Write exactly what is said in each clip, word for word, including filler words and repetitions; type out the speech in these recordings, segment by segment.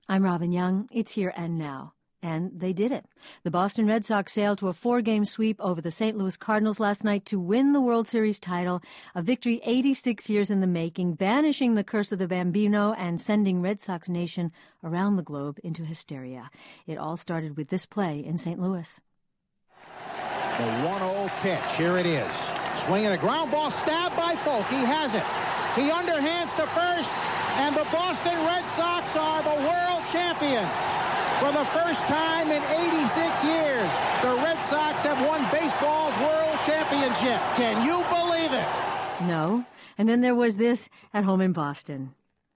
I'm Robin Young. It's Here and Now. And they did it. The Boston Red Sox sailed to a four-game sweep over the Saint Louis Cardinals last night to win the World Series title, a victory eighty-six years in the making, banishing the curse of the Bambino and sending Red Sox Nation around the globe into hysteria. It all started with this play in Saint Louis. The one oh pitch. Here it is. Swinging a ground ball, stabbed by Folk. He has it. He underhands to first, and the Boston Red Sox are the world champions. For the first time in eighty-six years, the Red Sox have won baseball's world championship. Can you believe it? No. And then there was this at home in Boston.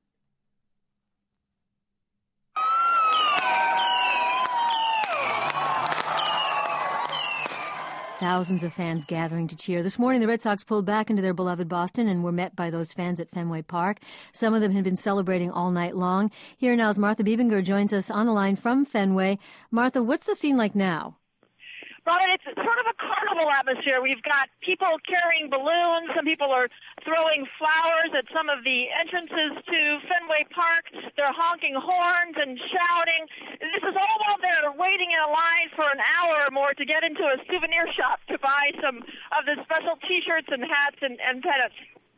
Thousands of fans gathering to cheer. This morning, the Red Sox pulled back into their beloved Boston and were met by those fans at Fenway Park. Some of them had been celebrating all night long. Here now is Martha Biebinger joins us on the line from Fenway. Martha, what's the scene like now? Robin, it's sort of a carnival atmosphere. We've got people carrying balloons. Some people are throwing flowers at some of the entrances to Fenway Park. They're honking horns and shouting. This is all while they're waiting in a line for an hour or more to get into a souvenir shop to buy some of the special T-shirts and hats and, and pennants.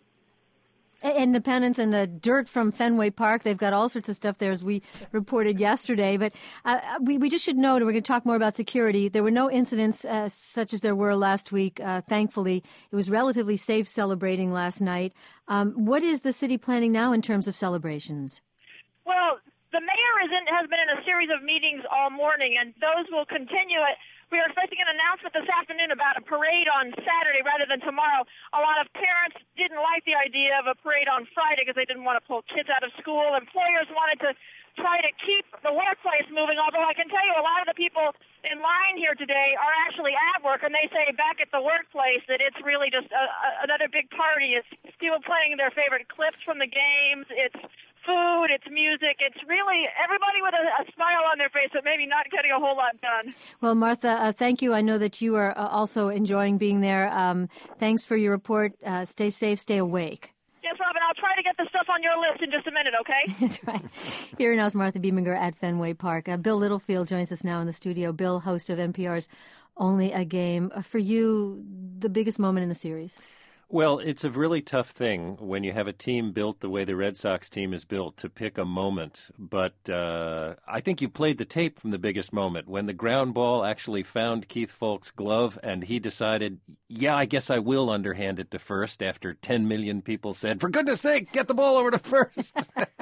And the pennants and the dirt from Fenway Park, they've got all sorts of stuff there, as we reported yesterday. But uh, we, we just should note, and we're going to talk more about security, there were no incidents uh, such as there were last week, uh, thankfully. It was relatively safe celebrating last night. Um, what is the city planning now in terms of celebrations? Well, the mayor is in, has been in a series of meetings all morning, and those will continue. We are expecting an announcement this afternoon about a parade on Saturday rather than tomorrow. A lot of parents didn't like the idea of a parade on Friday because they didn't want to pull kids out of school. Employers wanted to try to keep the workplace moving, although I can tell you a lot of the people in line here today are actually at work, and they say back at the workplace that it's really just a, a, another big party. It's people playing their favorite clips from the games. It's food, it's music, it's really everybody with a, a smile on their face, but maybe not getting a whole lot done. Well, Martha, uh, thank you. I know that you are uh, also enjoying being there. Um, thanks for your report. Uh, stay safe, stay awake. Yes, Robin, I'll try to get the stuff on your list in just a minute, okay? That's right. Here now is Martha Biebinger at Fenway Park. Uh, Bill Littlefield joins us now in the studio. Bill, host of N P R's Only a Game. Uh, for you, the biggest moment in the series? Well, it's a really tough thing when you have a team built the way the Red Sox team is built to pick a moment. But uh, I think you played the tape from the biggest moment when the ground ball actually found Keith Foulke's glove and he decided, yeah, I guess I will underhand it to first after ten million people said, for goodness sake, get the ball over to first.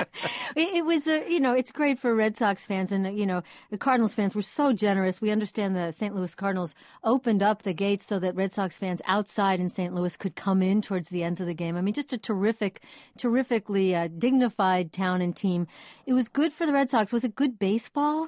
it, it was, a, you know, it's great for Red Sox fans. And, you know, the Cardinals fans were so generous. We understand the Saint Louis Cardinals opened up the gates so that Red Sox fans outside in Saint Louis could come in towards the ends of the game. I mean, just a terrific, terrifically uh, dignified town and team. It was good for the Red Sox. Was it good baseball?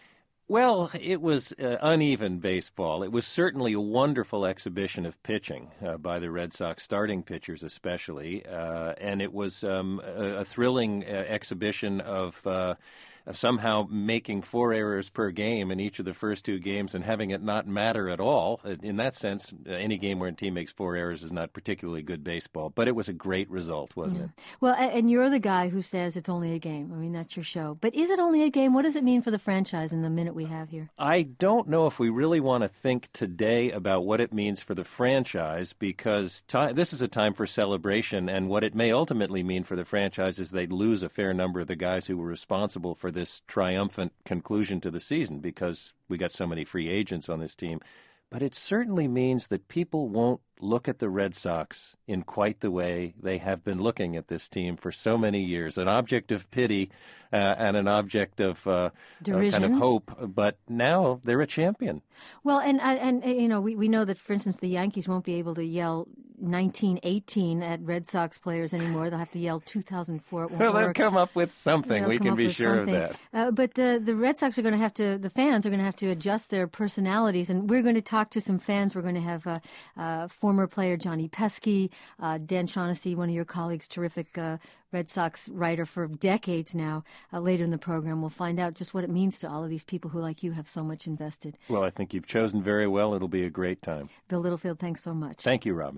Well, it was uh, uneven baseball. It was certainly a wonderful exhibition of pitching uh, by the Red Sox starting pitchers especially, uh, and it was um, a, a thrilling uh, exhibition of uh, somehow making four errors per game in each of the first two games and having it not matter at all. In that sense, any game where a team makes four errors is not particularly good baseball, but it was a great result, wasn't yeah. it? Well, and you're the guy who says it's only a game. I mean, that's your show. But is it only a game? What does it mean for the franchise in the minute we have here? I don't know if we really want to think today about what it means for the franchise because time, this is a time for celebration, and what it may ultimately mean for the franchise is they'd lose a fair number of the guys who were responsible for this triumphant conclusion to the season because we got so many free agents on this team. But it certainly means that people won't look at the Red Sox in quite the way they have been looking at this team for so many years, an object of pity uh, and an object of uh, uh, kind of hope. But now they're a champion. Well, and, and, and you know, we, we know that, for instance, the Yankees won't be able to yell nineteen eighteen at Red Sox players anymore. They'll have to yell two thousand four. It won't well, they'll work. come up with something. They'll we can be sure something. of that. Uh, but the, the Red Sox are going to have to, the fans are going to have to adjust their personalities. And we're going to talk to some fans. We're going to have uh, uh, former player Johnny Pesky, uh, Dan Shaughnessy, one of your colleagues, terrific uh, Red Sox writer for decades now. Uh, later in the program, we'll find out just what it means to all of these people who, like you, have so much invested. Well, I think you've chosen very well. It'll be a great time. Bill Littlefield, thanks so much. Thank you, Robin.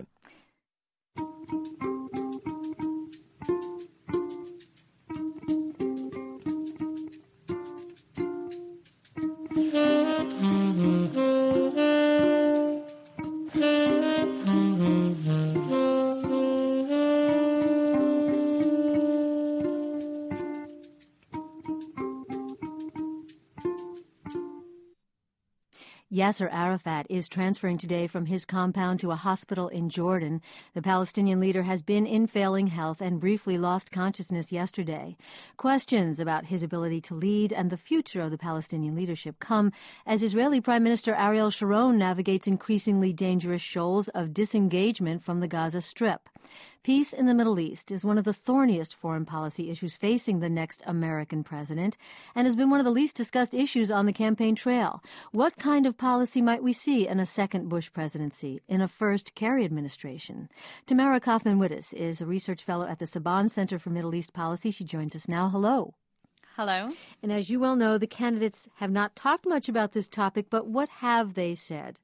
Yasser Arafat is transferring today from his compound to a hospital in Jordan. The Palestinian leader has been in failing health and briefly lost consciousness yesterday. Questions about his ability to lead and the future of the Palestinian leadership come as Israeli Prime Minister Ariel Sharon navigates increasingly dangerous shoals of disengagement from the Gaza Strip. Peace in the Middle East is one of the thorniest foreign policy issues facing the next American president and has been one of the least discussed issues on the campaign trail. What kind of policy might we see in a second Bush presidency, in a first Kerry administration? Tamara Kaufman-Wittes is a research fellow at the Saban Center for Middle East Policy. She joins us now. Hello. Hello. And as you well know, the candidates have not talked much about this topic, but what have they said?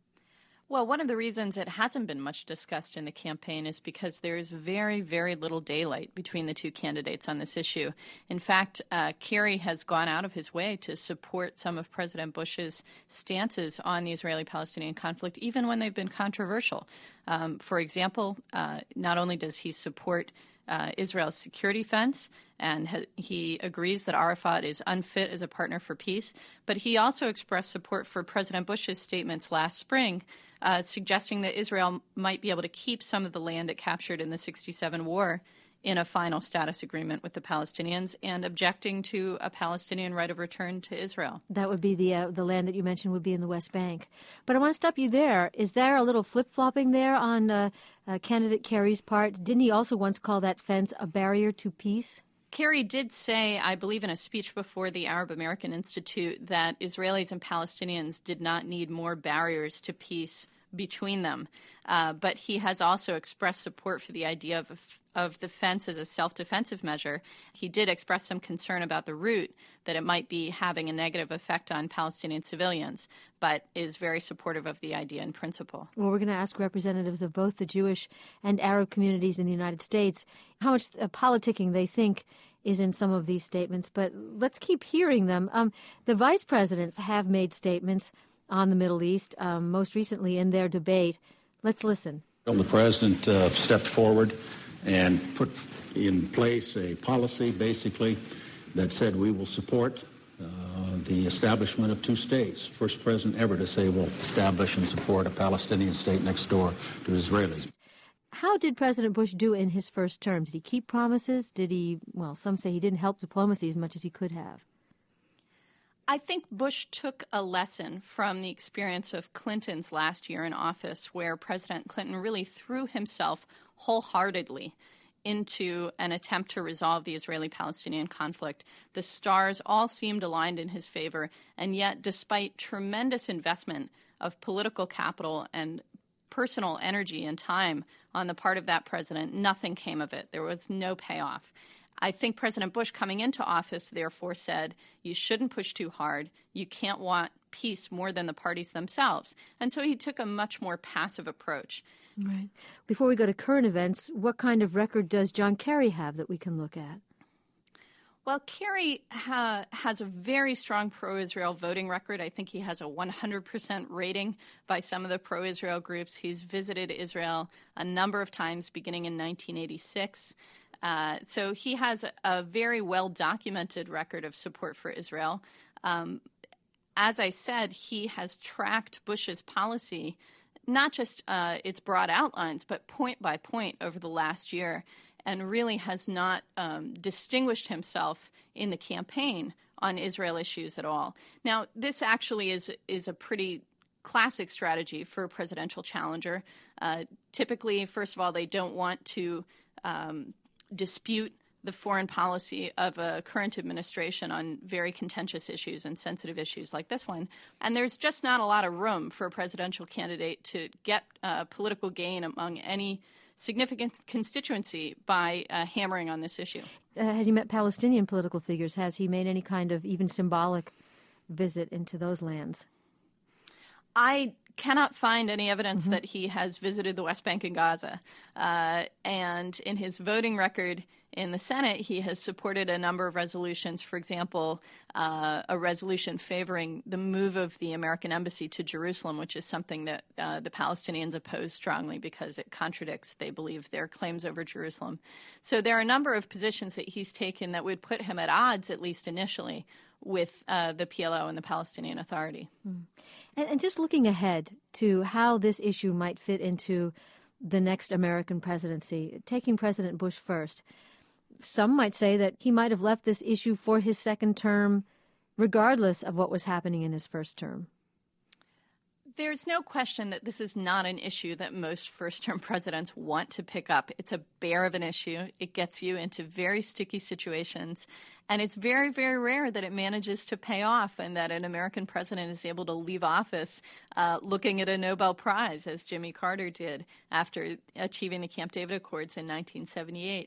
Well, one of the reasons it hasn't been much discussed in the campaign is because there is very, very little daylight between the two candidates on this issue. In fact, uh, Kerry has gone out of his way to support some of President Bush's stances on the Israeli-Palestinian conflict, even when they've been controversial. Um, for example, uh, not only does he support Uh, Israel's security fence, and ha- he agrees that Arafat is unfit as a partner for peace. But he also expressed support for President Bush's statements last spring, uh, suggesting that Israel might be able to keep some of the land it captured in the sixty-seven war in a final status agreement with the Palestinians, and objecting to a Palestinian right of return to Israel. That would be the uh, the land that you mentioned would be in the West Bank. But I want to stop you there. Is there a little flip-flopping there on uh, uh, candidate Kerry's part? Didn't he also once call that fence a barrier to peace? Kerry did say, I believe in a speech before the Arab American Institute, that Israelis and Palestinians did not need more barriers to peace between them. Uh, but he has also expressed support for the idea of, of the fence as a self-defensive measure. He did express some concern about the route, that it might be having a negative effect on Palestinian civilians, but is very supportive of the idea in principle. Well, we're going to ask representatives of both the Jewish and Arab communities in the United States how much uh, politicking they think is in some of these statements, but let's keep hearing them. Um, the vice presidents have made statements on the Middle East, um, most recently in their debate. Let's listen. The president uh, stepped forward and put in place a policy, basically, that said we will support uh, the establishment of two states. First president ever to say we'll establish and support a Palestinian state next door to Israelis. How did President Bush do in his first term? Did he keep promises? Did he, well, some say he didn't help diplomacy as much as he could have. I think Bush took a lesson from the experience of Clinton's last year in office, where President Clinton really threw himself wholeheartedly into an attempt to resolve the Israeli-Palestinian conflict. The stars all seemed aligned in his favor, and yet despite tremendous investment of political capital and personal energy and time on the part of that president, nothing came of it. There was no payoff. I think President Bush coming into office, therefore, said you shouldn't push too hard. You can't want peace more than the parties themselves. And so he took a much more passive approach. Right. Before we go to current events, what kind of record does John Kerry have that we can look at? Well, Kerry ha- has a very strong pro-Israel voting record. I think he has a one hundred percent rating by some of the pro-Israel groups. He's visited Israel a number of times, beginning in nineteen eighty-six. Uh, so he has a, a very well-documented record of support for Israel. Um, as I said, he has tracked Bush's policy, not just uh, its broad outlines, but point by point over the last year, and really has not um, distinguished himself in the campaign on Israel issues at all. Now, this actually is is a pretty classic strategy for a presidential challenger. Uh, typically, first of all, they don't want to um, dispute the foreign policy of a current administration on very contentious issues and sensitive issues like this one. And there's just not a lot of room for a presidential candidate to get uh, political gain among any significant constituency by uh, hammering on this issue. Uh, has he met Palestinian political figures? Has he made any kind of even symbolic visit into those lands? I cannot find any evidence mm-hmm. that he has visited the West Bank and Gaza. Uh, and in his voting record, in the Senate, he has supported a number of resolutions, for example, uh, a resolution favoring the move of the American embassy to Jerusalem, which is something that uh, the Palestinians oppose strongly because it contradicts, they believe, their claims over Jerusalem. So there are a number of positions that he's taken that would put him at odds, at least initially, with uh, the P L O and the Palestinian Authority. Mm. And, and just looking ahead to how this issue might fit into the next American presidency, taking President Bush first, some might say that he might have left this issue for his second term, regardless of what was happening in his first term. There's no question that this is not an issue that most first-term presidents want to pick up. It's a bear of an issue. It gets you into very sticky situations, and it's very, very rare that it manages to pay off and that an American president is able to leave office uh, looking at a Nobel Prize, as Jimmy Carter did after achieving the Camp David Accords in nineteen seventy-eight.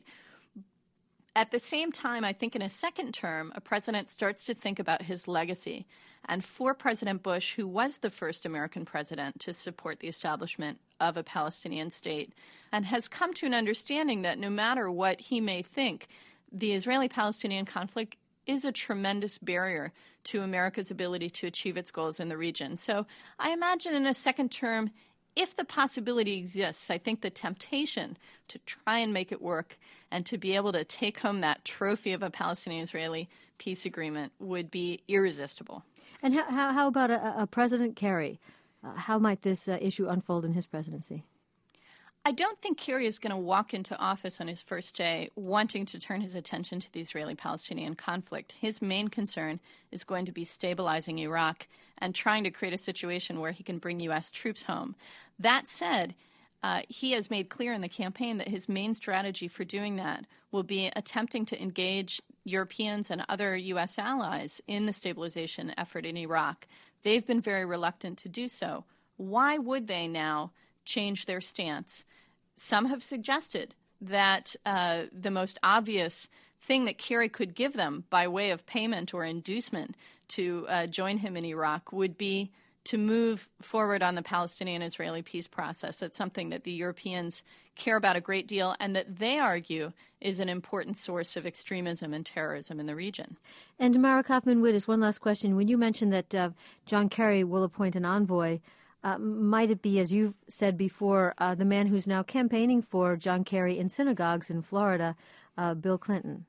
At the same time, I think in a second term, a president starts to think about his legacy. And for President Bush, who was the first American president to support the establishment of a Palestinian state, and has come to an understanding that no matter what he may think, the Israeli-Palestinian conflict is a tremendous barrier to America's ability to achieve its goals in the region. So I imagine in a second term, if the possibility exists, I think the temptation to try and make it work and to be able to take home that trophy of a Palestinian-Israeli peace agreement would be irresistible. And how, how, how about a, a President Kerry? Uh, how might this uh, issue unfold in his presidency? I don't think Kerry is going to walk into office on his first day wanting to turn his attention to the Israeli-Palestinian conflict. His main concern is going to be stabilizing Iraq and trying to create a situation where he can bring U S troops home. That said, uh, he has made clear in the campaign that his main strategy for doing that will be attempting to engage Europeans and other U S allies in the stabilization effort in Iraq. They've been very reluctant to do so. Why would they now change their stance? Some have suggested that uh, the most obvious thing that Kerry could give them by way of payment or inducement to uh, join him in Iraq would be to move forward on the Palestinian-Israeli peace process. That's something that the Europeans care about a great deal and that they argue is an important source of extremism and terrorism in the region. And Mara Kaufman-Wittes, one last question. When you mentioned that uh, John Kerry will appoint an envoy, Uh, might it be, as you've said before, uh, the man who's now campaigning for John Kerry in synagogues in Florida, uh, Bill Clinton?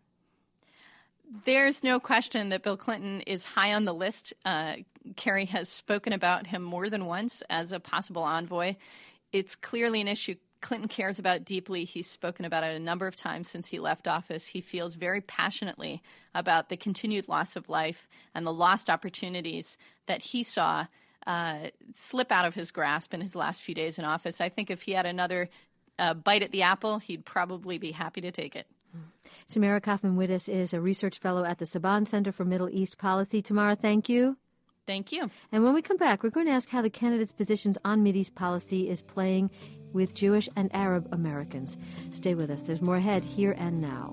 There's no question that Bill Clinton is high on the list. Uh, Kerry has spoken about him more than once as a possible envoy. It's clearly an issue Clinton cares about deeply. He's spoken about it a number of times since he left office. He feels very passionately about the continued loss of life and the lost opportunities that he saw Uh, slip out of his grasp in his last few days in office. I think if he had another uh, bite at the apple, he'd probably be happy to take it. Tamara Kaufman-Wittes is a research fellow at the Saban Center for Middle East Policy. Tamara, thank you. Thank you. And when we come back, we're going to ask how the candidates' positions on Mideast policy is playing with Jewish and Arab Americans. Stay with us. There's more ahead here and now.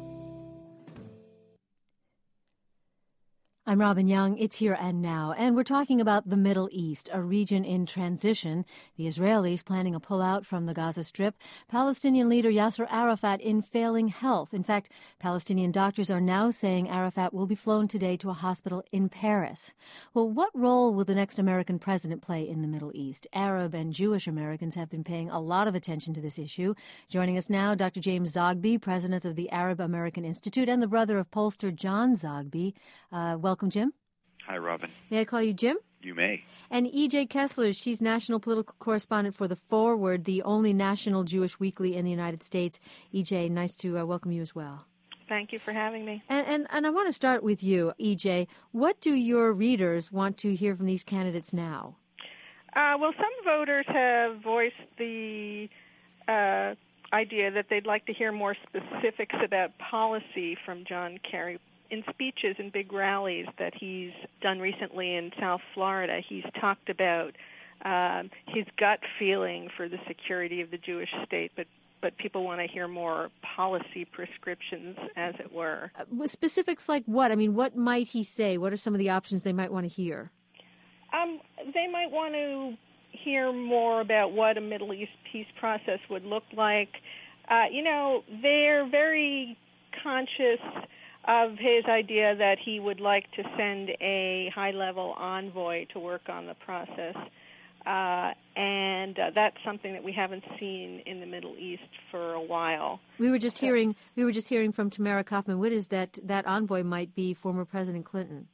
I'm Robin Young. It's Here and Now, and we're talking about the Middle East, a region in transition. The Israelis planning a pullout from the Gaza Strip. Palestinian leader Yasser Arafat in failing health. In fact, Palestinian doctors are now saying Arafat will be flown today to a hospital in Paris. Well, what role will the next American president play in the Middle East? Arab and Jewish Americans have been paying a lot of attention to this issue. Joining us now, Doctor James Zogby, president of the Arab American Institute and the brother of pollster John Zogby. Uh, welcome. Welcome, Jim. Hi, Robin. May I call you Jim? You may. And E J Kessler, she's national political correspondent for The Forward, the only national Jewish weekly in the United States. E J, nice to uh, welcome you as well. Thank you for having me. And, and, and I want to start with you, E J. What do your readers want to hear from these candidates now? Uh, well, some voters have voiced the uh, idea that they'd like to hear more specifics about policy from John Kerry. In speeches and big rallies that he's done recently in South Florida, he's talked about um, his gut feeling for the security of the Jewish state, but, but people want to hear more policy prescriptions, as it were. Uh, specifics like what? I mean, what might he say? What are some of the options they might want to hear? Um, they might want to hear more about what a Middle East peace process would look like. Uh, you know, they're very conscious of his idea that he would like to send a high-level envoy to work on the process. Uh, and uh, that's something that we haven't seen in the Middle East for a while. We were just so, hearing we were just hearing from Tamara Kaufman-Wittes that that envoy might be former President Clinton.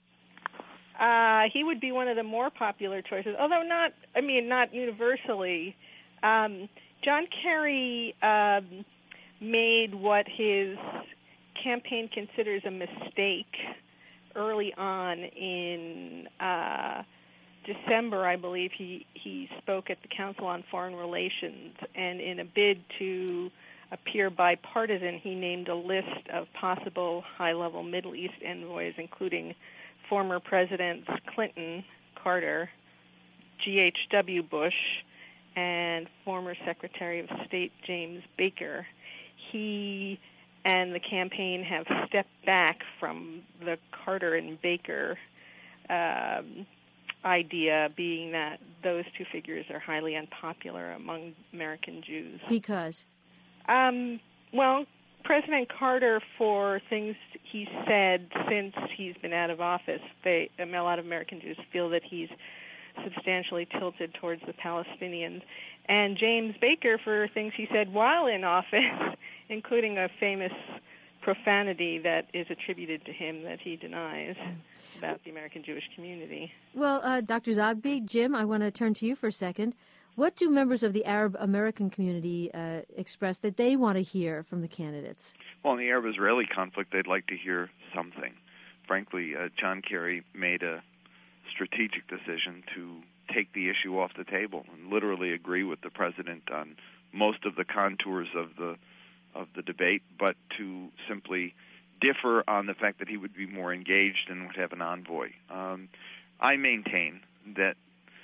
Uh, he would be one of the more popular choices, although not, I mean, not universally. Um, John Kerry um, made what his campaign considers a mistake early on in uh, December, I believe. He, he spoke at the Council on Foreign Relations, and in a bid to appear bipartisan, he named a list of possible high-level Middle East envoys, including former Presidents Clinton, Carter, G H W Bush, and former Secretary of State James Baker. He and the campaign have stepped back from the Carter and Baker um, idea, being that those two figures are highly unpopular among American Jews. Because? Um, well, President Carter, for things he said since he's been out of office, they, a lot of American Jews feel that he's substantially tilted towards the Palestinians. And James Baker for things he said while in office, including a famous profanity that is attributed to him that he denies about the American Jewish community. Well, uh, Doctor Zogby, Jim, I want to turn to you for a second. What do members of the Arab American community uh, express that they want to hear from the candidates? Well, in the Arab-Israeli conflict, they'd like to hear something. Frankly, uh, John Kerry made a strategic decision to take the issue off the table and literally agree with the president on most of the contours of the of the debate, but to simply differ on the fact that he would be more engaged and would have an envoy. Um, I maintain that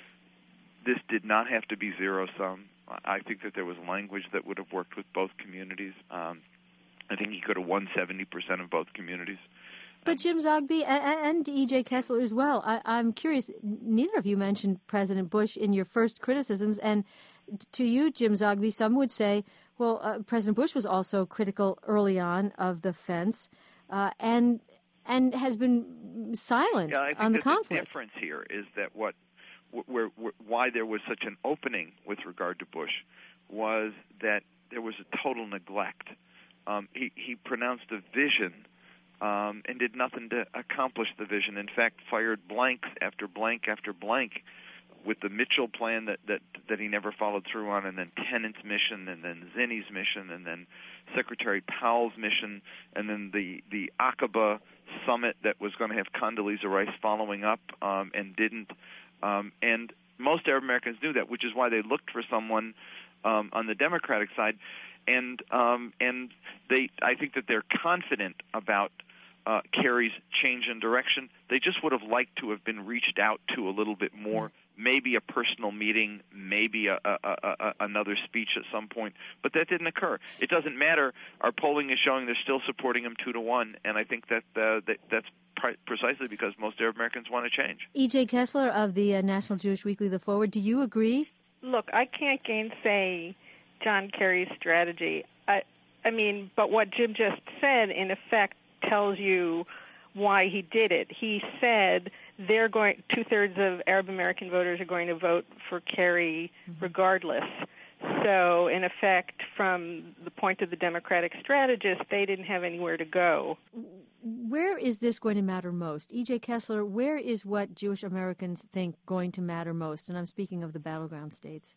this did not have to be zero-sum. I think that there was language that would have worked with both communities. Um, I think he could have won seventy percent of both communities. But Jim Zogby and E J Kessler as well, I, I'm curious, neither of you mentioned President Bush in your first criticisms, and to you, Jim Zogby, some would say, well, uh, President Bush was also critical early on of the fence uh, and and has been silent yeah, I think on the that conflict. The difference here is that what where, where, why there was such an opening with regard to Bush was that there was a total neglect. Um, he, he pronounced a vision um, and did nothing to accomplish the vision. In fact, fired blanks after blank after blank with the Mitchell plan that, that, that he never followed through on, and then Tennant's mission, and then Zinni's mission, and then Secretary Powell's mission, and then the, the Aqaba summit that was going to have Condoleezza Rice following up um, and didn't. Um, and most Arab Americans knew that, which is why they looked for someone um, on the Democratic side. And um, and they, I think that they're confident about uh, Kerry's change in direction. They just would have liked to have been reached out to a little bit more, maybe a personal meeting, maybe a, a, a, a, another speech at some point. But that didn't occur. It doesn't matter. Our polling is showing they're still supporting him two to one, and I think that, uh, that that's pre- precisely because most Arab Americans want to change. E J Kessler of the uh, National Jewish Weekly, The Forward, do you agree? Look, I can't gainsay John Kerry's strategy. I, I mean, but what Jim just said, in effect, tells you why he did it. He said they're going, two-thirds of Arab American voters are going to vote for Kerry regardless. So, in effect, from the point of the Democratic strategist, they didn't have anywhere to go. Where is this going to matter most? E J Kessler, where is what Jewish Americans think going to matter most? And I'm speaking of the battleground states.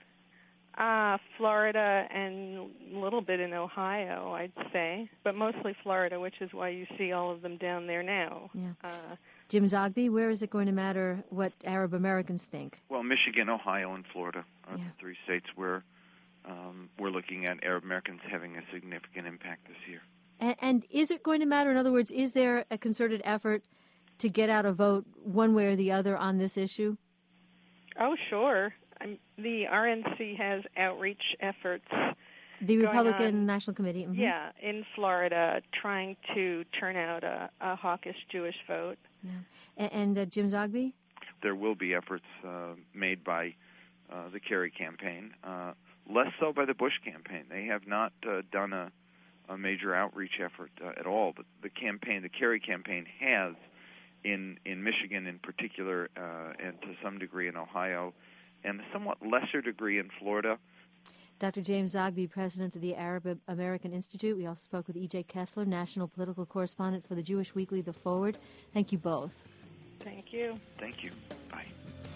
Uh, Florida and a little bit in Ohio, I'd say, but mostly Florida, which is why you see all of them down there now. Yeah. Uh, Jim Zogby, where is it going to matter what Arab Americans think? Well, Michigan, Ohio, and Florida are yeah. the three states where um, we're looking at Arab Americans having a significant impact this year. And, and is it going to matter? In other words, is there a concerted effort to get out a vote one way or the other on this issue? Oh, sure. I'm, the R N C has outreach efforts. The Republican on, National Committee. Mm-hmm. Yeah, in Florida, trying to turn out a, a hawkish Jewish vote. Yeah. And, and uh, Jim Zogby? There will be efforts uh, made by uh, the Kerry campaign, uh, less so by the Bush campaign. They have not uh, done a, a major outreach effort uh, at all. But the campaign, the Kerry campaign, has in in Michigan in particular, uh, and to some degree in Ohio, and a somewhat lesser degree in Florida. Doctor James Zogby, president of the Arab American Institute. We also spoke with E J. Kessler, national political correspondent for the Jewish Weekly, The Forward. Thank you both. Thank you. Thank you. Bye.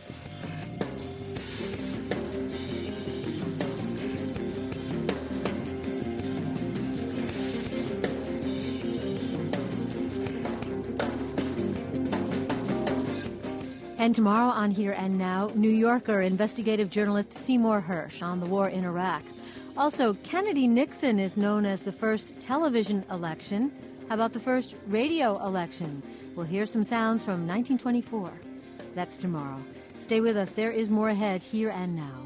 And tomorrow on Here and Now, New Yorker investigative journalist Seymour Hersh on the war in Iraq. Also, Kennedy-Nixon is known as the first television election. How about the first radio election? We'll hear some sounds from nineteen twenty-four. That's tomorrow. Stay with us. There is more ahead, Here and Now.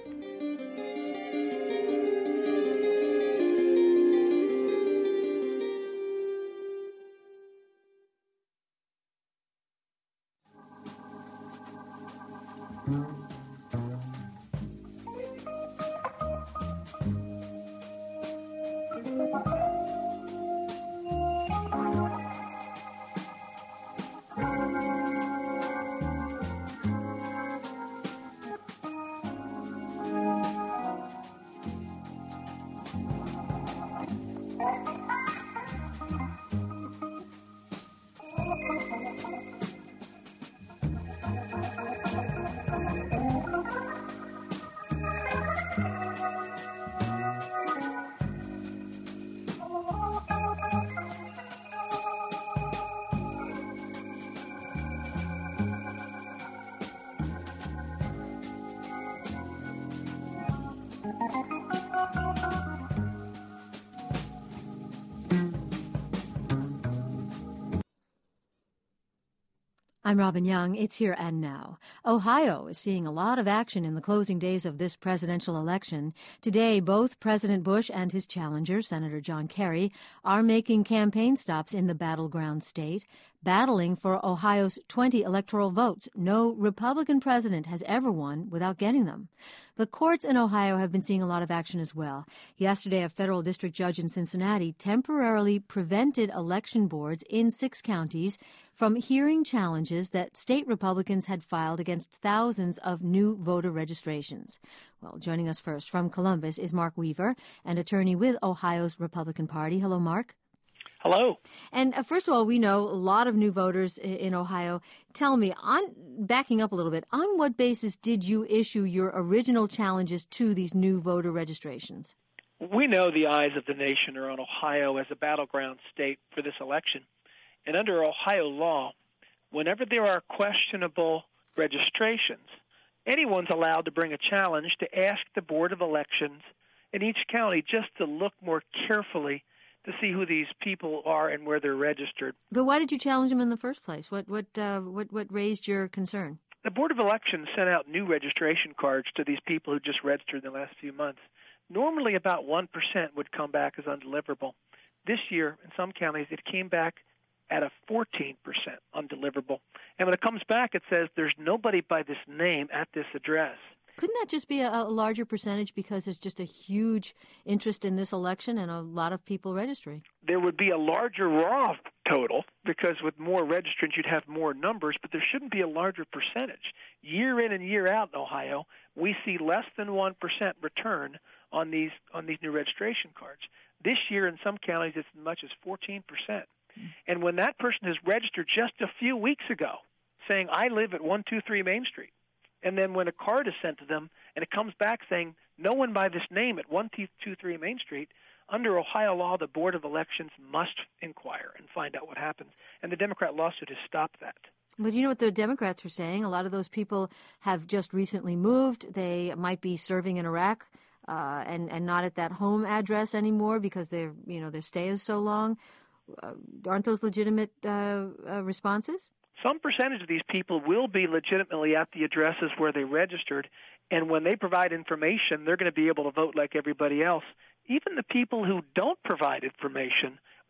I'm Robin Young. It's Here and Now. Ohio is seeing a lot of action in the closing days of this presidential election. Today, both President Bush and his challenger, Senator John Kerry, are making campaign stops in the battleground state, battling for Ohio's twenty electoral votes. No Republican president has ever won without getting them. The courts in Ohio have been seeing a lot of action as well. Yesterday, a federal district judge in Cincinnati temporarily prevented election boards in six counties from hearing challenges that state Republicans had filed against thousands of new voter registrations. Well, joining us first from Columbus is Mark Weaver, an attorney with Ohio's Republican Party. Hello, Mark. Hello. And uh, first of all, we know a lot of new voters in, in Ohio. Tell me, on backing up a little bit, on what basis did you issue your original challenges to these new voter registrations? We know the eyes of the nation are on Ohio as a battleground state for this election. And under Ohio law, whenever there are questionable registrations, anyone's allowed to bring a challenge to ask the Board of Elections in each county just to look more carefully to see who these people are and where they're registered. But why did you challenge them in the first place? What what uh, what what raised your concern? The Board of Elections sent out new registration cards to these people who just registered in the last few months. Normally about one percent would come back as undeliverable. This year, in some counties, it came back at a fourteen percent undeliverable. And when it comes back, it says there's nobody by this name at this address. Couldn't that just be a, a larger percentage because there's just a huge interest in this election and a lot of people registering? There would be a larger raw total because with more registrants you'd have more numbers, but there shouldn't be a larger percentage. Year in and year out in Ohio, we see less than one percent return on these on these new registration cards. This year in some counties it's as much as fourteen percent. And when that person has registered just a few weeks ago saying, I live at one two three Main Street, and then when a card is sent to them and it comes back saying, no one by this name at one two three Main Street, under Ohio law, the Board of Elections must inquire and find out what happens. And the Democrat lawsuit has stopped that. But you know what the Democrats are saying? A lot of those people have just recently moved. They might be serving in Iraq uh, and, and not at that home address anymore because their you know their stay is so long. Uh, aren't those legitimate uh, uh, responses? Some percentage of these people will be legitimately at the addresses where they registered, and when they provide information, they're going to be able to vote like everybody else. Even the people who don't provide information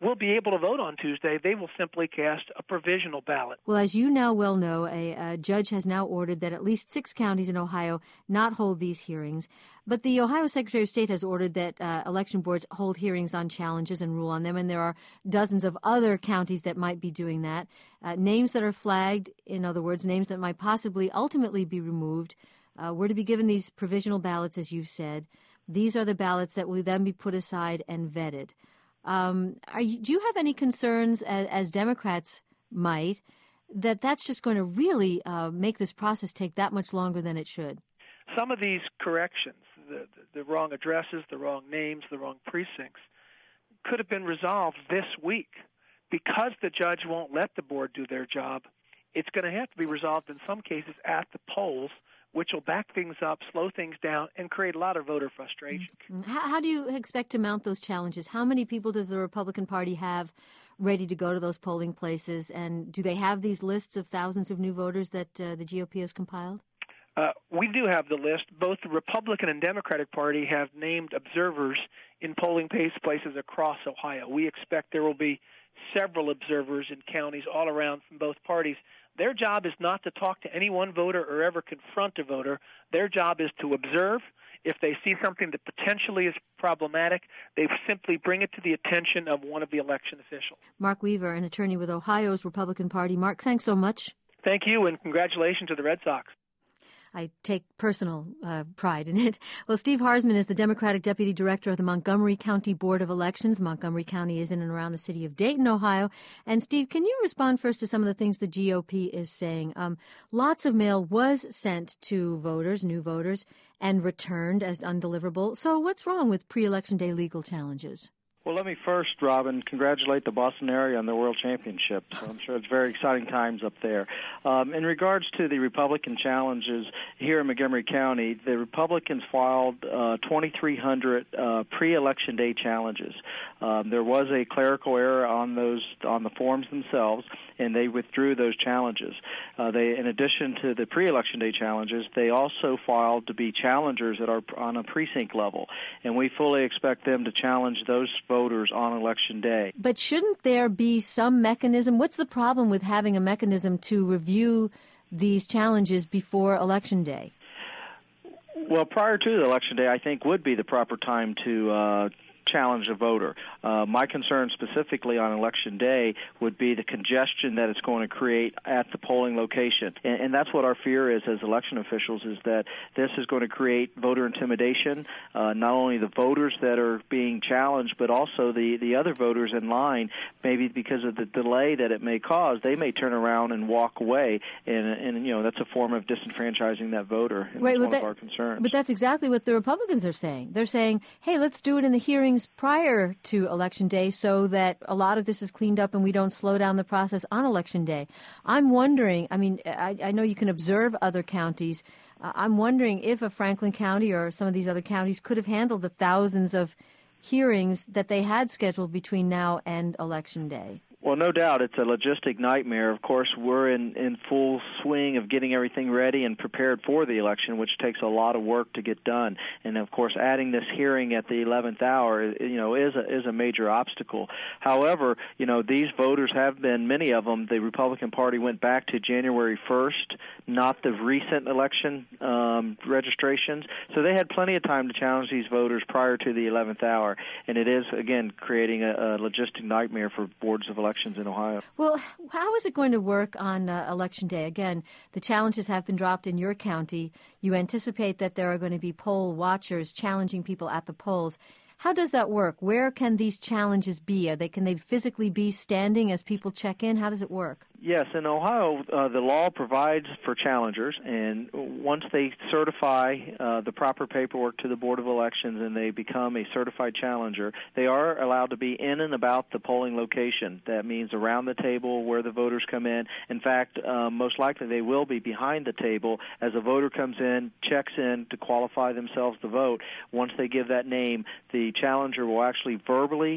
will be able to vote on Tuesday. They will simply cast a provisional ballot. Well, as you now well know, a, a judge has now ordered that at least six counties in Ohio not hold these hearings. But the Ohio Secretary of State has ordered that uh, election boards hold hearings on challenges and rule on them, and there are dozens of other counties that might be doing that. Uh, names that are flagged, in other words, names that might possibly ultimately be removed, uh, were to be given these provisional ballots, as you've said. These are the ballots that will then be put aside and vetted. Um, are you, do you have any concerns, as, as Democrats might, that that's just going to really uh, make this process take that much longer than it should? Some of these corrections, the, the, the wrong addresses, the wrong names, the wrong precincts, could have been resolved this week. Because the judge won't let the board do their job, it's going to have to be resolved in some cases at the polls, which will back things up, slow things down, and create a lot of voter frustration. How, how do you expect to mount those challenges? How many people does the Republican Party have ready to go to those polling places? And do they have these lists of thousands of new voters that uh, the G O P has compiled? Uh, we do have the list. Both the Republican and Democratic Party have named observers in polling places across Ohio. We expect there will be several observers in counties all around from both parties. Their job is not to talk to any one voter or ever confront a voter. Their job is to observe. If they see something that potentially is problematic, they simply bring it to the attention of one of the election officials. Mark Weaver, an attorney with Ohio's Republican Party. Mark, thanks so much. Thank you, and congratulations to the Red Sox. I take personal uh, pride in it. Well, Steve Harsman is the Democratic Deputy Director of the Montgomery County Board of Elections. Montgomery County is in and around the city of Dayton, Ohio. And, Steve, can you respond first to some of the things the G O P is saying? Um, lots of mail was sent to voters, new voters, and returned as undeliverable. So what's wrong with pre-election day legal challenges? Well, let me first, Robin, congratulate the Boston area on the World Championship. So I'm sure it's very exciting times up there. Um, in regards to the Republican challenges here in Montgomery County, the Republicans filed uh, twenty-three hundred uh, pre-election day challenges. Um, there was a clerical error on those on the forms themselves, and they withdrew those challenges. Uh, they, in addition to the pre-election day challenges, they also filed to be challengers that are on a precinct level, and we fully expect them to challenge those voters on Election Day. But shouldn't there be some mechanism? What's the problem with having a mechanism to review these challenges before Election Day? Well, prior to the Election Day, I think would be the proper time to uh, challenge a voter. Uh, my concern specifically on Election Day would be the congestion that it's going to create at the polling location. And, and that's what our fear is as election officials, is that this is going to create voter intimidation, uh, not only the voters that are being challenged, but also the, the other voters in line. Maybe because of the delay that it may cause, they may turn around and walk away. And, and you know, that's a form of disenfranchising that voter. And right, that's one that, of our concerns. But that's exactly what the Republicans are saying. They're saying, hey, let's do it in the hearing prior to Election Day so that a lot of this is cleaned up and we don't slow down the process on Election Day. I'm wondering, I mean, I, I know you can observe other counties. Uh, I'm wondering if a Franklin County or some of these other counties could have handled the thousands of hearings that they had scheduled between now and Election Day. Well, no doubt. It's a logistic nightmare. Of course, we're in, in full swing of getting everything ready and prepared for the election, which takes a lot of work to get done. And, of course, adding this hearing at the eleventh hour, you know, is a, is a major obstacle. However, you know, these voters have been, many of them, the Republican Party went back to January first, not the recent election um, registrations. So they had plenty of time to challenge these voters prior to the eleventh hour. And it is, again, creating a, a logistic nightmare for boards of elections in Ohio. Well, how is it going to work on uh, Election Day? Again, the challenges have been dropped in your county. You anticipate that there are going to be poll watchers challenging people at the polls. How does that work? Where can these challenges be? Are they, can they physically be standing as people check in? How does it work? Yes, in Ohio, uh, the law provides for challengers, and once they certify uh, the proper paperwork to the Board of Elections and they become a certified challenger, they are allowed to be in and about the polling location. That means around the table where the voters come in. In fact, uh, most likely they will be behind the table as a voter comes in, checks in to qualify themselves to vote. Once they give that name, the challenger will actually verbally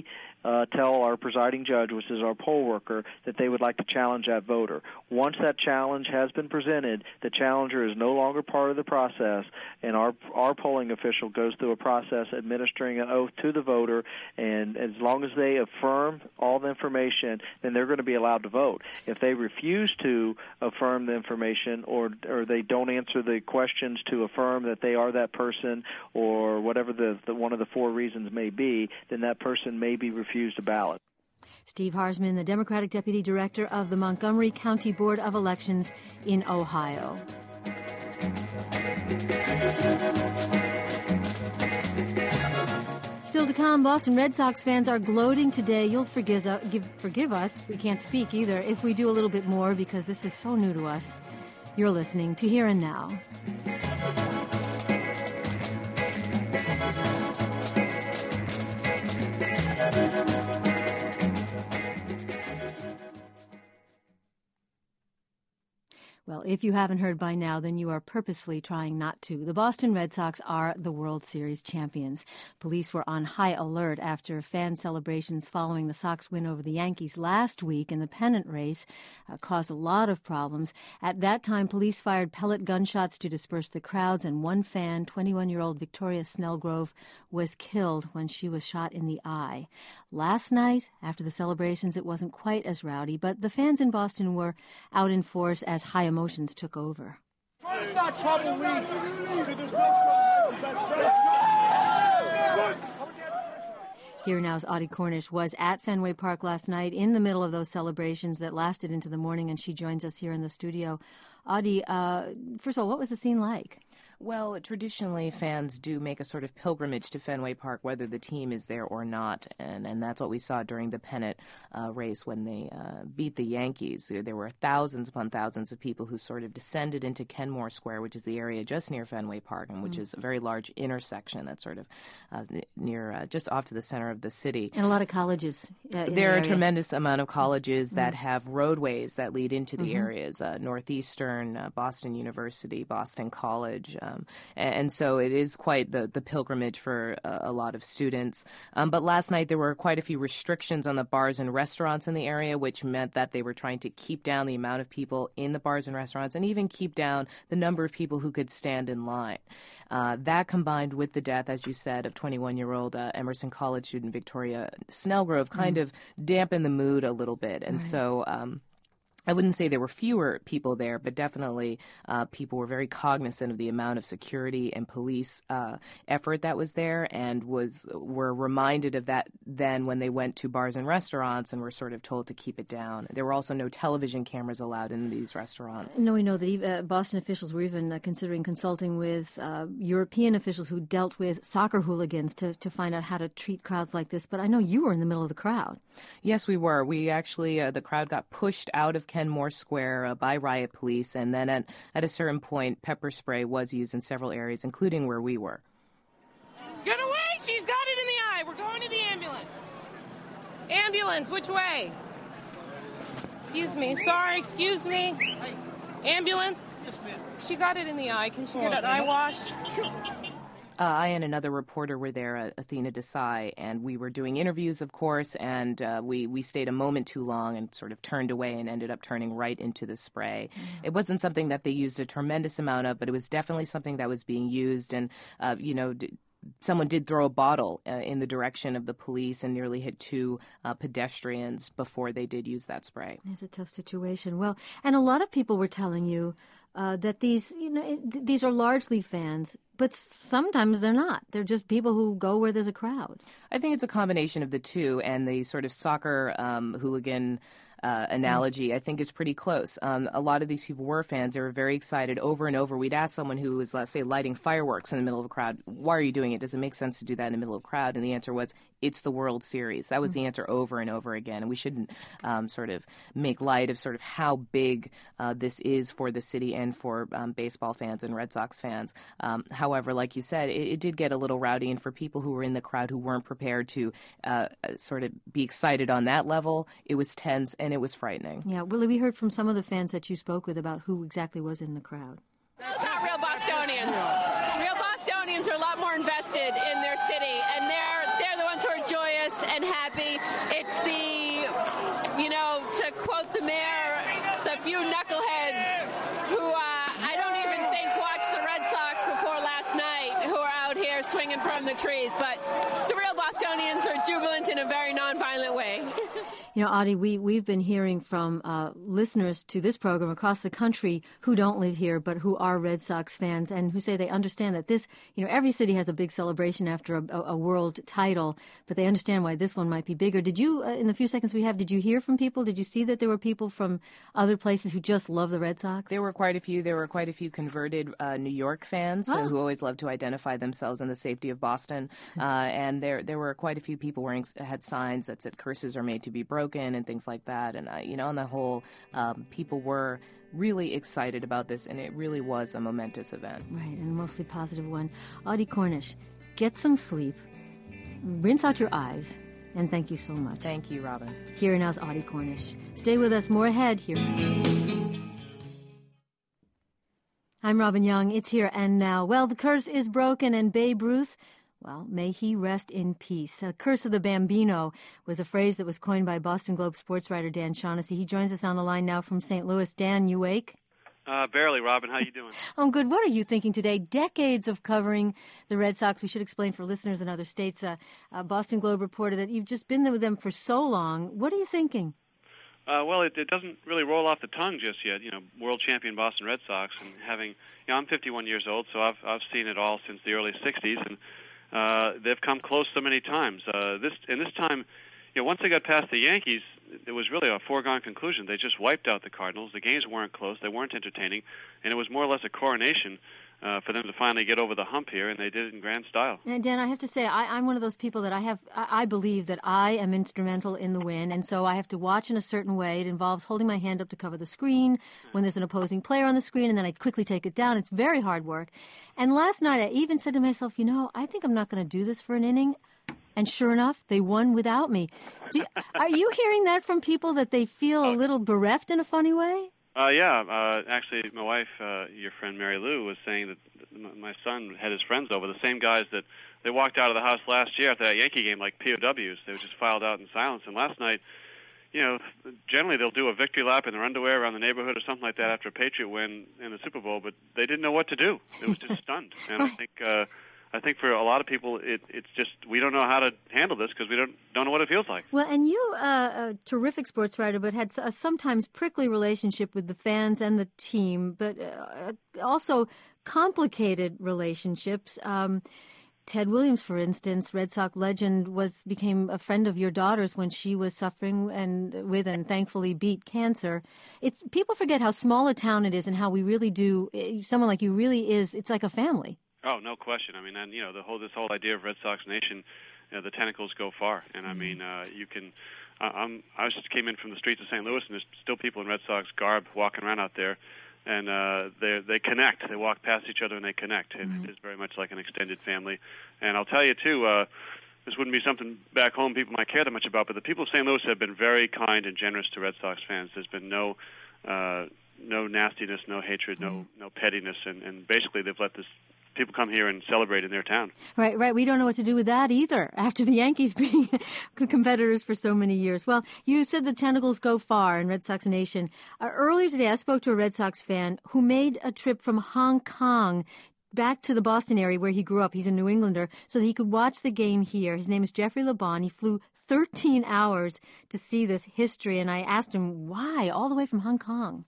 uh, tell our presiding judge, which is our poll worker, that they would like to challenge that voter. Once that challenge has been presented, the challenger is no longer part of the process, and our our polling official goes through a process administering an oath to the voter, and as long as they affirm all the information, then they're going to be allowed to vote. If they refuse to affirm the information, or or they don't answer the questions to affirm that they are that person, or whatever the, the one of the four reasons may be, then that person may be refused a ballot. Steve Harsman, the Democratic Deputy Director of the Montgomery County Board of Elections in Ohio. Still to come, Boston Red Sox fans are gloating today. You'll forgive, uh, give, forgive us, we can't speak either, if we do a little bit more because this is so new to us. You're listening to Here and Now. Well, if you haven't heard by now, then you are purposefully trying not to. The Boston Red Sox are the World Series champions. Police were on high alert after fan celebrations following the Sox win over the Yankees last week in the pennant race uh, caused a lot of problems. At that time, police fired pellet gunshots to disperse the crowds, and one fan, twenty-one-year-old Victoria Snellgrove, was killed when she was shot in the eye. Last night, after the celebrations, it wasn't quite as rowdy, but the fans in Boston were out in force as high emotions took over. It's not trouble, Here Now's Audie Cornish was at Fenway Park last night in the middle of those celebrations that lasted into the morning, and she joins us here in the studio. Audie, uh, first of all, what was the scene like? Well, traditionally, fans do make a sort of pilgrimage to Fenway Park, whether the team is there or not, and, and that's what we saw during the pennant uh, race when they uh, beat the Yankees. There were thousands upon thousands of people who sort of descended into Kenmore Square, which is the area just near Fenway Park, and which mm. is a very large intersection that's sort of uh, near, uh, just off to the center of the city. And a lot of colleges. Uh, there the are a tremendous amount of colleges mm. that have roadways that lead into the mm-hmm. areas, uh, Northeastern, uh, Boston University, Boston College. Um, and so it is quite the, the pilgrimage for uh, a lot of students. Um, but last night there were quite a few restrictions on the bars and restaurants in the area, which meant that they were trying to keep down the amount of people in the bars and restaurants and even keep down the number of people who could stand in line. Uh, that combined with the death, as you said, of twenty-one-year-old uh, Emerson College student Victoria Snellgrove kind mm. of dampened the mood a little bit. And right. so... Um, I wouldn't say there were fewer people there, but definitely uh, people were very cognizant of the amount of security and police uh, effort that was there, and was were reminded of that then when they went to bars and restaurants and were sort of told to keep it down. There were also no television cameras allowed in these restaurants. No, we know that even, uh, Boston officials were even uh, considering consulting with uh, European officials who dealt with soccer hooligans to, to find out how to treat crowds like this. But I know you were in the middle of the crowd. Yes, we were. We actually, uh, the crowd got pushed out of Kenmore Square uh, by riot police, and then at, at a certain point, pepper spray was used in several areas, including where we were. Get away! She's got it in the eye! We're going to the ambulance. Ambulance, which way? Excuse me. Sorry, excuse me. Ambulance? She got it in the eye. Can she get an eye wash? Uh, I and another reporter were there, uh, Athena Desai, and we were doing interviews, of course, and uh, we, we stayed a moment too long and sort of turned away and ended up turning right into the spray. Mm-hmm. It wasn't something that they used a tremendous amount of, but it was definitely something that was being used, and, uh, you know, d- someone did throw a bottle uh, in the direction of the police and nearly hit two uh, pedestrians before they did use that spray. It's a tough situation. Well, and a lot of people were telling you uh, that these, you know, th- these are largely fans, but sometimes they're not. They're just people who go where there's a crowd. I think it's a combination of the two, and the sort of soccer um, hooligan Uh, analogy, I think, is pretty close. Um, a lot of these people were fans. They were very excited over and over. We'd ask someone who was, let's say, lighting fireworks in the middle of a crowd, why are you doing it? Does it make sense to do that in the middle of a crowd? And the answer was, it's the World Series. That was the answer over and over again. And we shouldn't um, sort of make light of sort of how big uh, this is for the city and for um, baseball fans and Red Sox fans. Um, however, like you said, it, it did get a little rowdy. And for people who were in the crowd who weren't prepared to uh, sort of be excited on that level, it was tense and it was frightening. Yeah, Willie, we heard from some of the fans that you spoke with about who exactly was in the crowd. Those aren't real Bostonians. Real Bostonians are a lot more invested in their city, and they're they're the ones who are joyous and happy. few knuckleheads who uh, I don't even think watched the Red Sox before last night who are out here swinging from the trees. But the real Bostonians are jubilant in a very nonviolent way. You know, Audie, we, we've been hearing from uh, listeners to this program across the country who don't live here but who are Red Sox fans and who say they understand that this, you know, every city has a big celebration after a, a world title, but they understand why this one might be bigger. Did you, uh, in the few seconds we have, did you hear from people? Did you see that there were people from other places who just love the Red Sox? There were quite a few. There were quite a few converted uh, New York fans oh. uh, who always love to identify themselves in the safety of Boston. Uh, and there there were quite a few people wearing had signs that said curses are made to be broken and things like that. And, uh, you know, on the whole, um, people were really excited about this, and it really was a momentous event. Right, and a mostly positive one. Audie Cornish, get some sleep, rinse out your eyes, and thank you so much. Thank you, Robin. Here now's Audie Cornish. Stay with us, more ahead here. I'm Robin Young. It's Here and Now. Well, the curse is broken, and Babe Ruth, well, may he rest in peace. The curse of the Bambino was a phrase that was coined by Boston Globe sports writer Dan Shaughnessy. He joins us on the line now from Saint Louis. Dan, you awake? Uh, barely, Robin. How you doing? I'm good. What are you thinking today? Decades of covering the Red Sox. We should explain for listeners in other states. Uh, uh, Boston Globe reported that you've just been there with them for so long. What are you thinking? Uh, well, it, it doesn't really roll off the tongue just yet. You know, world champion Boston Red Sox, and having, you know, I'm fifty-one years old, so I've I've seen it all since the early sixties, and uh, they've come close so many times. Uh, this and this time, you know, once they got past the Yankees, it was really a foregone conclusion. They just wiped out the Cardinals. The games weren't close. They weren't entertaining, and it was more or less a coronation uh, for them to finally get over the hump here, and they did it in grand style. And Dan, I have to say, I, I'm one of those people that I have, I, I believe that I am instrumental in the win, and so I have to watch in a certain way. It involves holding my hand up to cover the screen when there's an opposing player on the screen, and then I quickly take it down. It's very hard work. And last night I even said to myself, you know, I think I'm not going to do this for an inning. And sure enough, they won without me. Do, are you hearing that from people, that they feel a little bereft in a funny way? Uh, yeah. Uh, actually, my wife, uh, your friend Mary Lou, was saying that my son had his friends over, the same guys that they walked out of the house last year after that Yankee game like P O Ws. They were just filed out in silence. And last night, you know, generally they'll do a victory lap in their underwear around the neighborhood or something like that after a Patriot win in the Super Bowl, but they didn't know what to do. It was just stunned. And I think... Uh, I think for a lot of people, it, it's just we don't know how to handle this because we don't don't know what it feels like. Well, and you, uh, a terrific sports writer, but had a sometimes prickly relationship with the fans and the team, but uh, also complicated relationships. Um, Ted Williams, for instance, Red Sox legend, was became a friend of your daughter's when she was suffering and with and thankfully beat cancer. It's people forget how small a town it is and how we really do. Someone like you really is. It's like a family. Oh, no question. I mean, and you know, the whole this whole idea of Red Sox Nation, you know, the tentacles go far. And I mean, uh, you can. Uh, I'm. I just came in from the streets of Saint Louis, and there's still people in Red Sox garb walking around out there, and uh, they they connect. They walk past each other and they connect. And mm-hmm. It is very much like an extended family. And I'll tell you too. Uh, this wouldn't be something back home people might care that much about, but the people of Saint Louis have been very kind and generous to Red Sox fans. There's been no. Uh, no nastiness, no hatred, no mm-hmm. no pettiness, and, and basically they've let this. People come here and celebrate in their town. Right, right. We don't know what to do with that either, after the Yankees being competitors for so many years. Well, you said the tentacles go far in Red Sox Nation. Uh, earlier today, I spoke to a Red Sox fan who made a trip from Hong Kong back to the Boston area where he grew up. He's a New Englander, so that he could watch the game here. His name is Jeffrey LeBon. He flew thirteen hours to see this history, and I asked him why, all the way from Hong Kong.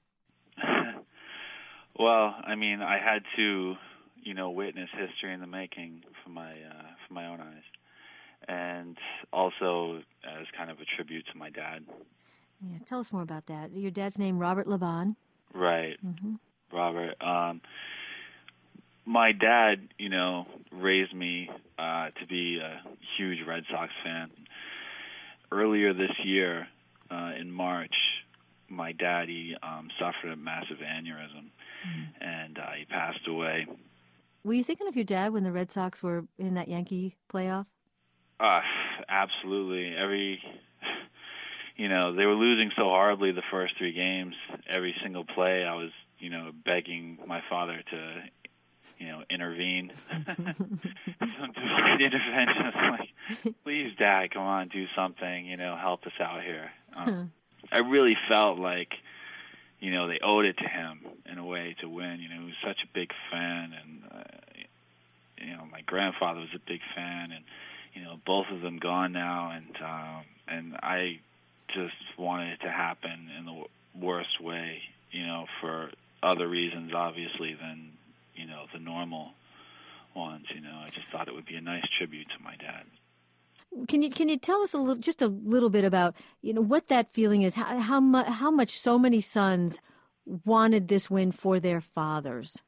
Well, I mean, I had to... you know, witness history in the making from my uh, from my own eyes, and also as kind of a tribute to my dad. Yeah, tell us more about that. Your dad's name, Robert LeBon. Right, mm-hmm. Robert. Um, my dad, you know, raised me uh, to be a huge Red Sox fan. Earlier this year, uh, in March, my daddy um, suffered a massive aneurysm, mm-hmm. and uh, he passed away. Were you thinking of your dad when the Red Sox were in that Yankee playoff? Uh, absolutely. Every, you know, they were losing so horribly the first three games. Every single play, I was, you know, begging my father to, you know, intervene. Some divine intervention. Like, please, Dad, come on, do something. You know, help us out here. Um, I really felt like, you know, they owed it to him in a way to win. You know, he was such a big fan, and uh, you know, my grandfather was a big fan, and you know, both of them gone now, and um, and I just wanted it to happen in the worst way, you know, for other reasons, obviously, than, you know, the normal ones. You know, I just thought it would be a nice tribute to my dad. Can you can you tell us a little, just a little bit about, you know, what that feeling is? How how much how much so many sons wanted this win for their fathers?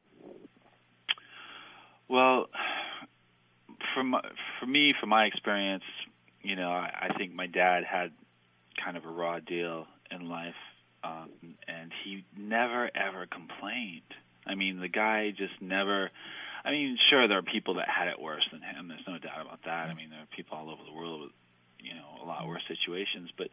Well, for my, for me, from my experience, you know, I, I think my dad had kind of a raw deal in life, um, and he never ever complained. I mean, the guy just never. I mean, sure, there are people that had it worse than him. There's no doubt about that. I mean, there are people all over the world with, you know, a lot worse situations. But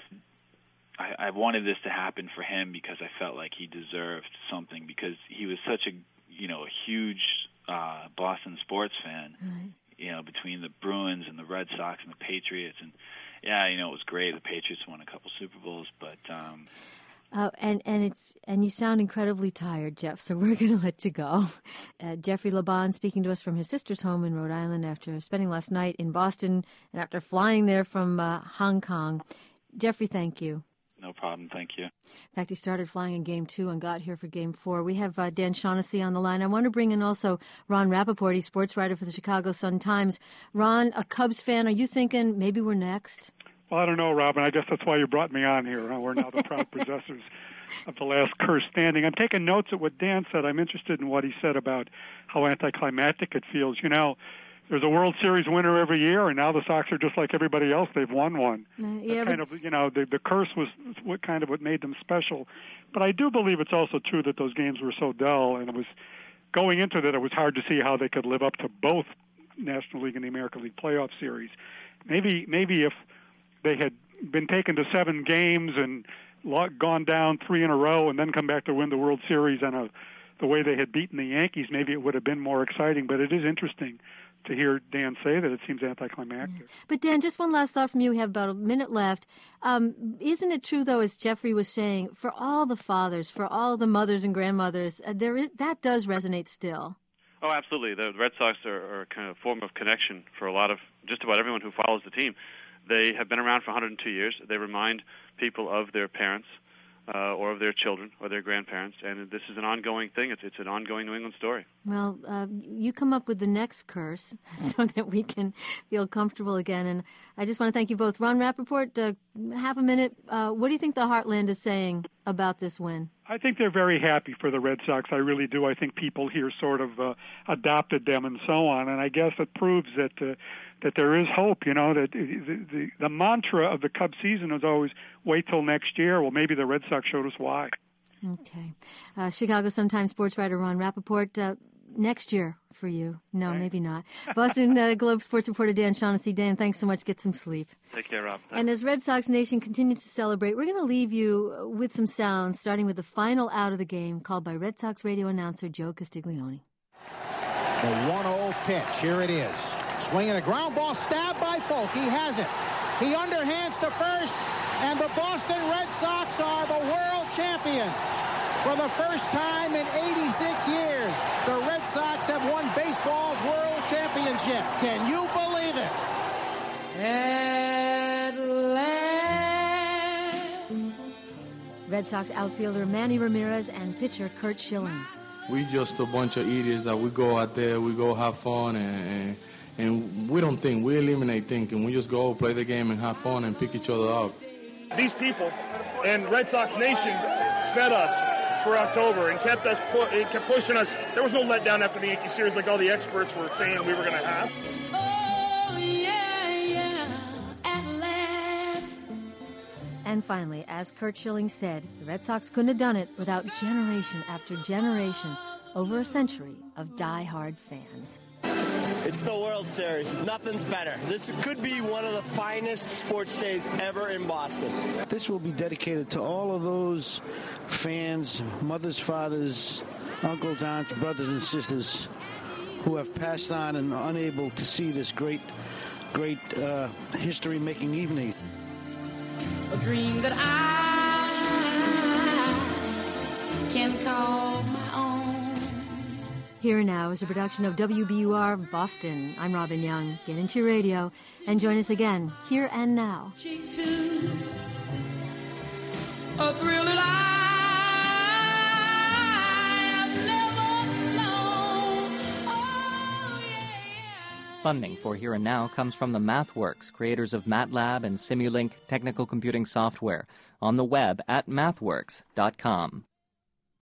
I, I wanted this to happen for him because I felt like he deserved something, because he was such a, you know, a huge uh, Boston sports fan. Mm-hmm. You know, between the Bruins and the Red Sox and the Patriots, and yeah, you know, it was great. The Patriots won a couple Super Bowls, but. Um, Uh, and and it's and you sound incredibly tired, Jeff. So we're going to let you go. Uh, Jeffrey Laban speaking to us from his sister's home in Rhode Island after spending last night in Boston and after flying there from uh, Hong Kong. Jeffrey, thank you. No problem. Thank you. In fact, he started flying in Game Two and got here for Game Four. We have uh, Dan Shaughnessy on the line. I want to bring in also Ron Rappaport. He's sports writer for the Chicago Sun-Times. Ron, a Cubs fan, are you thinking maybe we're next? Well, I don't know, Robin. I guess that's why you brought me on here. We're now the proud possessors of the last curse standing. I'm taking notes of what Dan said. I'm interested in what he said about how anticlimactic it feels. You know, there's a World Series winner every year, and now the Sox are just like everybody else. They've won one. Uh, yeah, kind but... of, you know, the, the curse was what kind of what made them special. But I do believe it's also true that those games were so dull, and it was going into that it was hard to see how they could live up to both National League and the American League playoff series. Maybe, maybe if they had been taken to seven games and gone down three in a row and then come back to win the World Series on a, the way they had beaten the Yankees, maybe it would have been more exciting. But it is interesting to hear Dan say that it seems anticlimactic. But Dan, just one last thought from you. We have about a minute left. Um, isn't it true, though, as Jeffrey was saying, for all the fathers, for all the mothers and grandmothers, uh, there is, that does resonate still? Oh, absolutely. The Red Sox are, are kind of a form of connection for a lot of, just about everyone who follows the team. They have been around for one hundred two years. They remind people of their parents uh, or of their children or their grandparents, and this is an ongoing thing. It's, it's an ongoing New England story. Well, uh, you come up with the next curse so that we can feel comfortable again. And I just want to thank you both. Ron Rappaport, uh, half a minute. Uh, what do you think the Heartland is saying about this win? I think they're very happy for the Red Sox. I really do. I think people here sort of uh, adopted them and so on, and I guess it proves that uh, that there is hope. You know, that the, the the mantra of the Cubs season is always wait till next year. Well, maybe the Red Sox showed us why. Okay. Uh, Chicago Sun-Times sports writer Ron Rappaport, uh, next year for you. No, okay. Maybe not. Boston uh, Globe sports reporter Dan Shaughnessy. Dan, thanks so much. Get some sleep. Take care, Rob. Thanks. And as Red Sox Nation continues to celebrate, we're going to leave you with some sounds, starting with the final out of the game, called by Red Sox radio announcer Joe Castiglione. The one oh pitch. Here it is. Swinging a ground ball, stabbed by Folk. He has it. He underhands to first, and the Boston Red Sox are the world champions. For the first time in eighty-six years, the Red Sox have won baseball's world championship. Can you believe it? At last. Red Sox outfielder Manny Ramirez and pitcher Curt Schilling. We just a bunch of idiots that we go out there, we go have fun, and, and, and we don't think. We eliminate thinking. We just go play the game and have fun and pick each other up. These people and Red Sox Nation fed us for October and kept us pu- and kept pushing us. There was no letdown after the Yankee series like all the experts were saying we were going to have. Oh, yeah, yeah, at last. And finally, as Curt Schilling said, the Red Sox couldn't have done it without generation after generation, over a century of die-hard fans. It's the World Series. Nothing's better. This could be one of the finest sports days ever in Boston. This will be dedicated to all of those fans, mothers, fathers, uncles, aunts, brothers, and sisters who have passed on and are unable to see this great, great uh, history-making evening. A dream that I can call my own. Here Now is a production of W B U R Boston. I'm Robin Young. Get into your radio and join us again, Here and Now. Cheek to a thrill that I've never known. Oh, yeah. Funding for Here and Now comes from the MathWorks, creators of MATLAB and Simulink technical computing software, on the web at mathworks dot com.